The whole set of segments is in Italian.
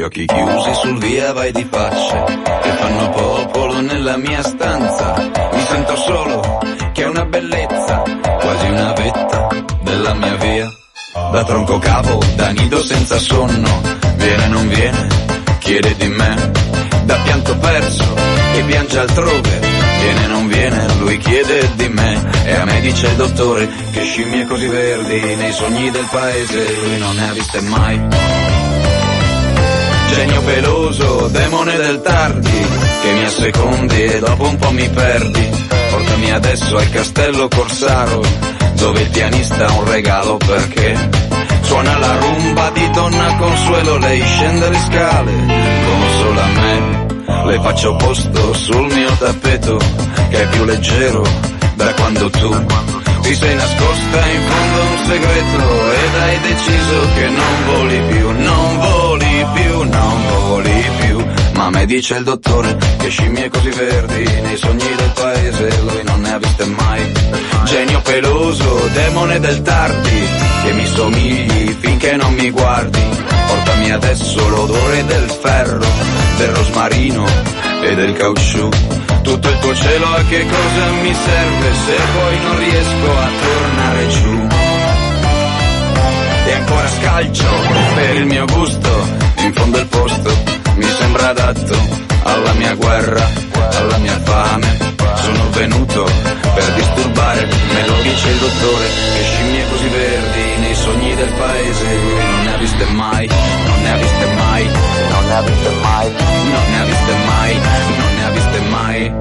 occhi chiusi sul via vai di facce che fanno popolo nella mia stanza. Mi sento solo, che è una bellezza, quasi una vetta della mia via. Da tronco capo, da nido senza sonno, viene non viene, chiede di me. Da pianto perso, che piange altrove, viene non viene, lui chiede di me. E a me dice il dottore che scimmie così verdi nei sogni del paese lui non ne ha viste mai. Genio peloso, demone del tardi, che mi assecondi e dopo un po' mi perdi. Portami adesso al castello Corsaro, dove il pianista ha un regalo perché suona la rumba di Donna Consuelo. Lei scende le scale come solo a me, le faccio posto sul mio tappeto che è più leggero da quando tu ti sei nascosta in fondo a un segreto ed hai deciso che non voli più, non voli più, non voli più. Ma me dice il dottore che scimmie così verdi nei sogni del paese lui non ne ha viste mai. Genio peloso, demone del tardi, che mi somigli finché non mi guardi. Portami adesso l'odore del ferro, del rosmarino e del caucciù. Tutto il tuo cielo a che cosa mi serve se poi non riesco a tornare giù. E ancora scalcio per il mio gusto, in fondo il posto mi sembra adatto alla mia guerra, alla mia fame. Sono venuto per disturbare, me lo dice il dottore, che scimmie così verdi nei sogni del paese lui non ne ha viste mai, non ne ha viste mai, non ne ha viste mai, non ne ha viste mai, non ne ha viste mai.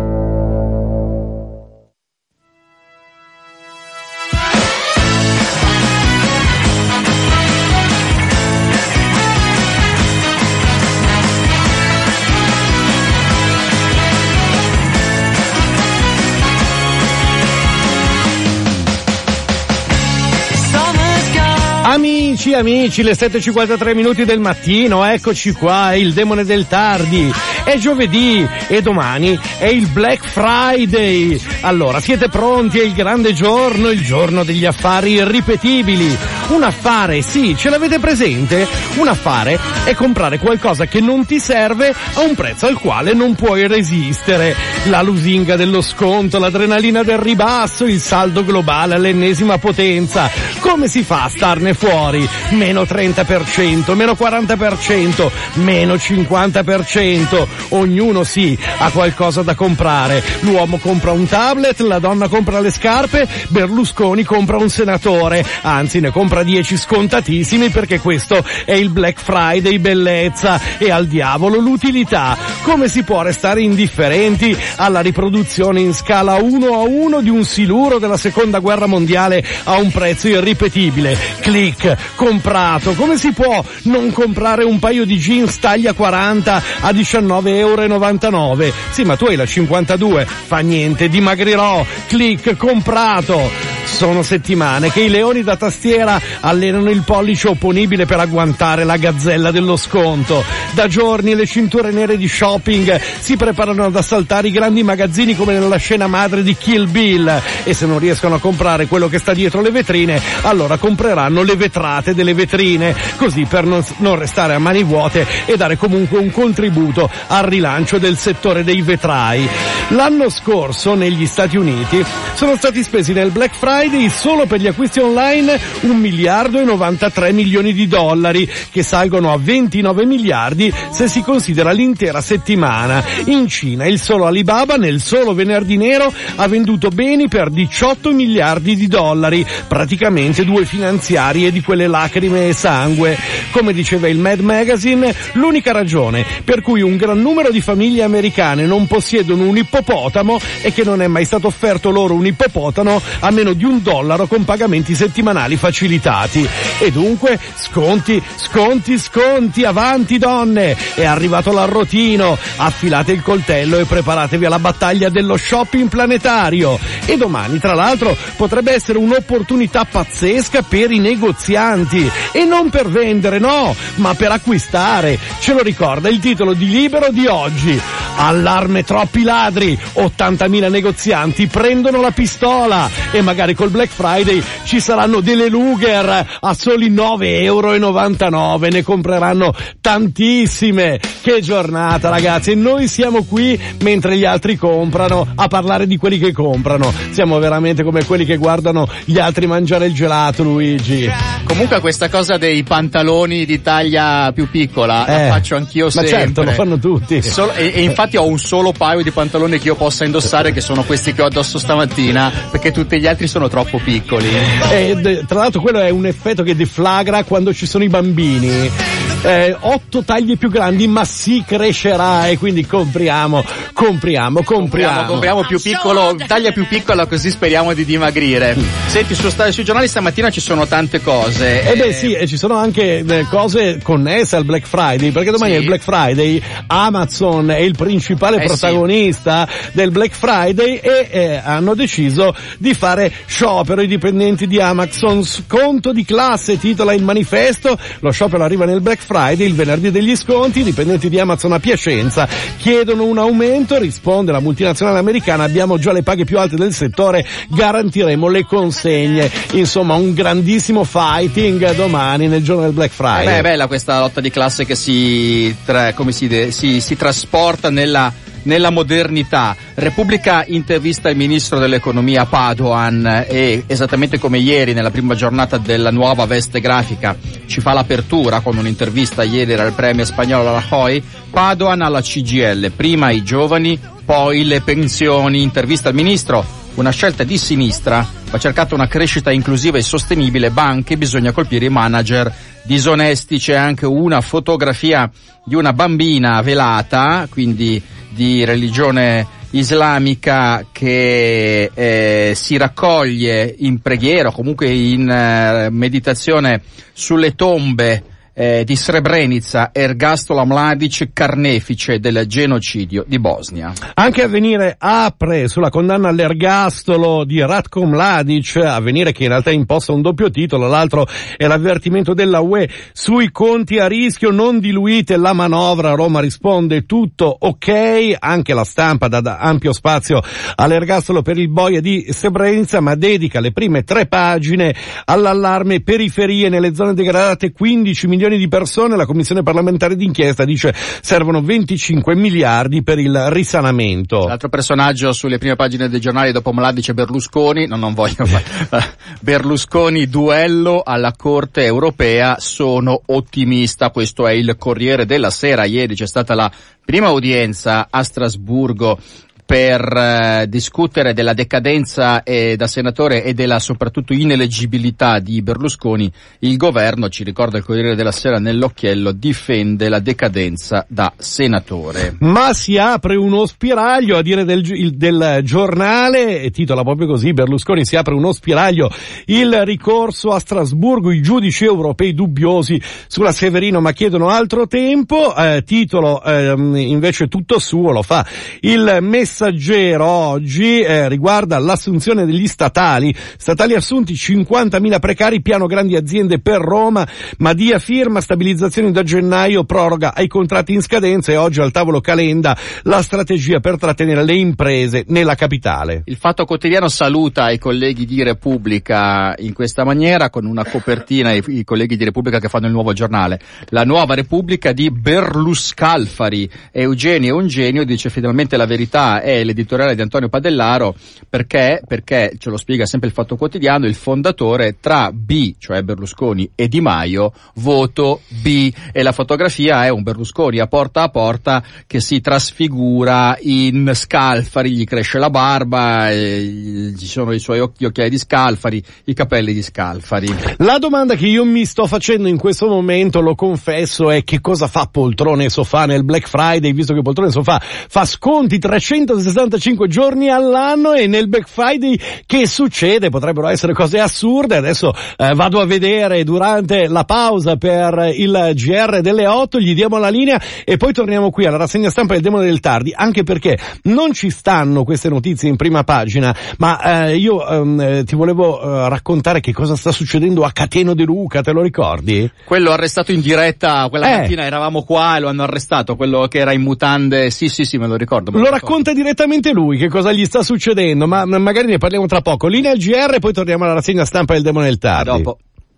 Amici, le 7:53 minuti del mattino, eccoci qua, è il demone del tardi, è giovedì e domani è il Black Friday. Allora, siete pronti? È il grande giorno, il giorno degli affari irripetibili. Un affare, sì, ce l'avete presente? Un affare è comprare qualcosa che non ti serve a un prezzo al quale non puoi resistere. La lusinga dello sconto, l'adrenalina del ribasso, il saldo globale all'ennesima potenza. Come si fa a starne fuori? Meno 30%, meno 40%, meno 50%. Ognuno sì, ha qualcosa da comprare. L'uomo compra un tablet, la donna compra le scarpe, Berlusconi compra un senatore. Anzi, ne compra 10 scontatissimi perché questo è il Black Friday bellezza. E al diavolo l'utilità. Come si può restare indifferenti alla riproduzione in scala 1:1 di un siluro della seconda guerra mondiale a un prezzo irripetibile? Click, comprato. Come si può non comprare un paio di jeans taglia 40 a €19,99? Sì, ma tu hai la 52, fa niente, dimagrirò. Click, comprato. Sono settimane che i leoni da tastiera allenano il pollice opponibile per agguantare la gazzella dello sconto. Da giorni le cinture nere di shopping si preparano ad assaltare i grandi magazzini come nella scena madre di Kill Bill, e se non riescono a comprare quello che sta dietro le vetrine, allora compreranno le vetrate delle vetrine, così per non restare a mani vuote e dare comunque un contributo al rilancio del settore dei vetrai. L'anno scorso negli Stati Uniti sono stati spesi nel Black Friday solo per gli acquisti online $1,93 milioni, che salgono a 29 miliardi se si considera l'intera settimana. In Cina il solo Alibaba nel solo venerdì nero ha venduto beni per $18 miliardi, praticamente 2 finanziarie di quelle lacrime e sangue. Come diceva il Mad Magazine, l'unica ragione per cui un gran numero di famiglie americane non possiedono un ippopotamo è che non è mai stato offerto loro un ippopotamo a meno di $1 con pagamenti settimanali facilitati. E dunque sconti, sconti, sconti, avanti donne, è arrivato l'arrotino, affilate il coltello e preparatevi alla battaglia dello shopping planetario. E domani tra l'altro potrebbe essere un'opportunità pazzesca per i negozianti, e non per vendere, no, ma per acquistare. Ce lo ricorda il titolo di Libero di oggi: allarme troppi ladri, magari 80.000 negozianti prendono la pistola e magari col Black Friday ci saranno delle Luger a soli 9,99 €, ne compreranno tantissime. Che giornata, ragazzi, e noi siamo qui mentre gli altri comprano a parlare di quelli che comprano. Siamo veramente come quelli che guardano gli altri mangiare il gelato, Luigi. Comunque questa cosa dei pantaloni di taglia più piccola la faccio anch'io sempre. Ma certo, lo fanno tutti. E infatti ho un solo paio di pantaloni che io possa indossare, che sono questi che ho addosso stamattina, perché tutti gli altri sono troppo piccoli. Tra l'altro quello è un effetto che deflagra quando ci sono i bambini. 8 taglie più grandi, ma si crescerà, e quindi compriamo più piccolo, taglia più piccola, così speriamo di dimagrire. Senti, sui giornali stamattina ci sono tante cose. Sì, e ci sono anche cose connesse al Black Friday, perché domani è il Black Friday. Amazon è il principale protagonista del Black Friday e hanno deciso di fare sciopero i dipendenti di Amazon. Sconto di classe, titola il manifesto. Lo sciopero arriva nel Black Friday, il venerdì degli sconti. I dipendenti di Amazon a Piacenza chiedono un aumento, risponde la multinazionale americana: abbiamo già le paghe più alte del settore, garantiremo le consegne. Insomma, un grandissimo fighting domani nel giorno del Black Friday. È bella questa lotta di classe che si trasporta nella modernità. Repubblica intervista il ministro dell'economia Padoan e, esattamente come ieri nella prima giornata della nuova veste grafica, ci fa l'apertura con un'intervista. Ieri era il premier spagnolo Rajoy. Padoan alla CGIL: prima i giovani, poi le pensioni. Intervista al ministro: una scelta di sinistra, va cercata una crescita inclusiva e sostenibile, banche, bisogna colpire i manager disonesti. C'è anche una fotografia di una bambina velata, quindi di religione islamica, che si raccoglie in preghiera o comunque in meditazione sulle tombe di Srebrenica, Ergastolo Mladic, carnefice del genocidio di Bosnia. Anche Avvenire apre sulla condanna all'ergastolo di Ratko Mladic, Avvenire che in realtà imposta un doppio titolo. L'altro è l'avvertimento della UE sui conti a rischio: non diluite la manovra. Roma risponde tutto ok. Anche La Stampa dà ampio spazio all'ergastolo per il boia di Srebrenica, ma dedica le prime 3 pagine all'allarme periferie nelle zone degradate. 15 milioni di persone. La commissione parlamentare d'inchiesta dice servono 25 miliardi per il risanamento. L'altro personaggio sulle prime pagine dei giornali dopo Mladic e Berlusconi, non voglio Berlusconi, duello alla Corte Europea, sono ottimista. Questo è il Corriere della Sera. Ieri c'è stata la prima udienza a Strasburgo per discutere della decadenza da senatore e della soprattutto ineleggibilità di Berlusconi. Il governo, ci ricorda il Corriere della Sera nell'occhiello, difende la decadenza da senatore. Ma si apre uno spiraglio, a dire del giornale, e titola proprio così: Berlusconi: si apre uno spiraglio, il ricorso a Strasburgo, i giudici europei dubbiosi sulla Severino ma chiedono altro tempo. Titolo invece tutto suo, lo fa il Messaggero oggi, riguarda l'assunzione degli statali assunti, 50.000 precari, piano grandi aziende per Roma. Madia firma stabilizzazioni da gennaio, proroga ai contratti in scadenza, e oggi al tavolo Calenda la strategia per trattenere le imprese nella capitale. Il Fatto Quotidiano saluta i colleghi di Repubblica in questa maniera, con una copertina, i colleghi di Repubblica che fanno il nuovo giornale: la nuova Repubblica di Berluscalfari. Eugenio è un genio, dice finalmente la verità. È l'editoriale di Antonio Padellaro, perché ce lo spiega sempre il Fatto Quotidiano, il fondatore: tra B, cioè Berlusconi, e Di Maio, voto B. E la fotografia è un Berlusconi a porta che si trasfigura in Scalfari, gli cresce la barba, ci sono i suoi occhiali di Scalfari, i capelli di Scalfari. La domanda che io mi sto facendo in questo momento, lo confesso, è: che cosa fa Poltrone Sofà nel Black Friday, visto che Poltrone Sofà fa sconti 365 giorni all'anno, e nel Black Friday che succede? Potrebbero essere cose assurde. Adesso vado a vedere durante la pausa per il GR delle 8, gli diamo la linea e poi torniamo qui alla rassegna stampa del Demone del Tardi, anche perché non ci stanno queste notizie in prima pagina, ma io ti volevo raccontare che cosa sta succedendo a Cateno De Luca. Te lo ricordi? Quello arrestato in diretta quella mattina, eravamo qua e lo hanno arrestato, quello che era in mutande. Sì, me lo ricordo. Lo racconta direttamente direttamente lui che cosa gli sta succedendo, ma magari ne parliamo tra poco. Linea al GR e poi torniamo alla rassegna stampa del Demone del Tardi. A dopo.